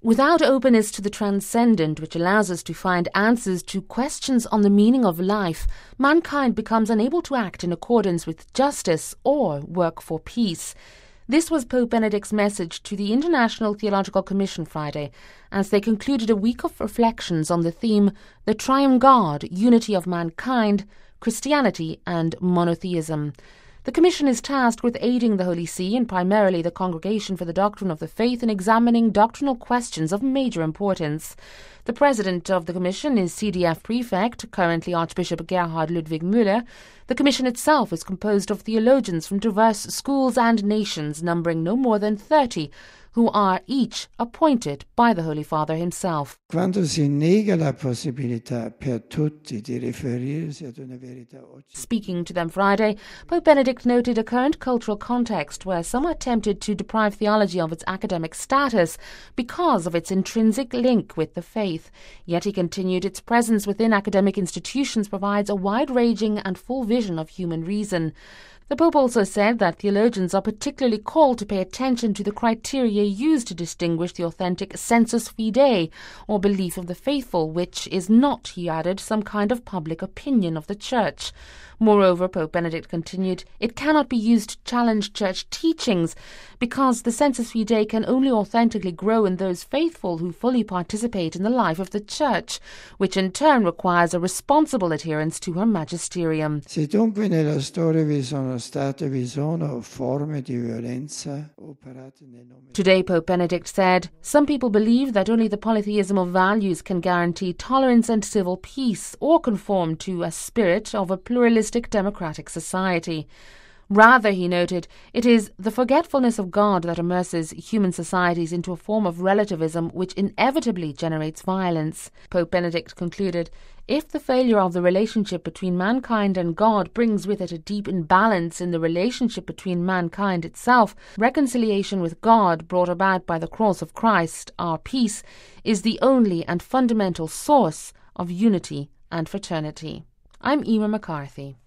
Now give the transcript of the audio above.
Without openness to the transcendent, which allows us to find answers to questions on the meaning of life, mankind becomes unable to act in accordance with justice or work for peace. This was Pope Benedict's message to the International Theological Commission Friday, as they concluded a week of reflections on the theme, The Triune God, Unity of Mankind, Christianity and Monotheism. The Commission is tasked with aiding the Holy See and primarily the Congregation for the Doctrine of the Faith in examining doctrinal questions of major importance. The President of the Commission is CDF Prefect, currently Archbishop Gerhard Ludwig Müller. The Commission itself is composed of theologians from diverse schools and nations, numbering no more than 30, who are each appointed by the Holy Father himself. Quando si nega la possibilità per tutti di riferirsi ad una verità oggi. Speaking to them Friday, Pope Benedict noted a current cultural context where some are tempted to deprive theology of its academic status because of its intrinsic link with the faith. Yet he continued, its presence within academic institutions provides a wide-ranging and full vision of human reason. The Pope also said that theologians are particularly called to pay attention to the criteria used to distinguish the authentic sensus fidei, or belief of the faithful, which is not, he added, some kind of public opinion of the Church. Moreover, Pope Benedict continued, it cannot be used to challenge Church teachings, because the sensus fidei can only authentically grow in those faithful who fully participate in the life of the Church, which in turn requires a responsible adherence to her magisterium. Se dunque nella storia vi sono forme di violenza operate nel nome. Today, Pope Benedict said, some people believe that only the polytheism of values can guarantee tolerance and civil peace, or conform to a spirit of a pluralistic democratic society. Rather, he noted, it is the forgetfulness of God that immerses human societies into a form of relativism which inevitably generates violence. Pope Benedict concluded, if the failure of the relationship between mankind and God brings with it a deep imbalance in the relationship between mankind itself, reconciliation with God brought about by the cross of Christ, our peace, is the only and fundamental source of unity and fraternity. I'm Emer McCarthy.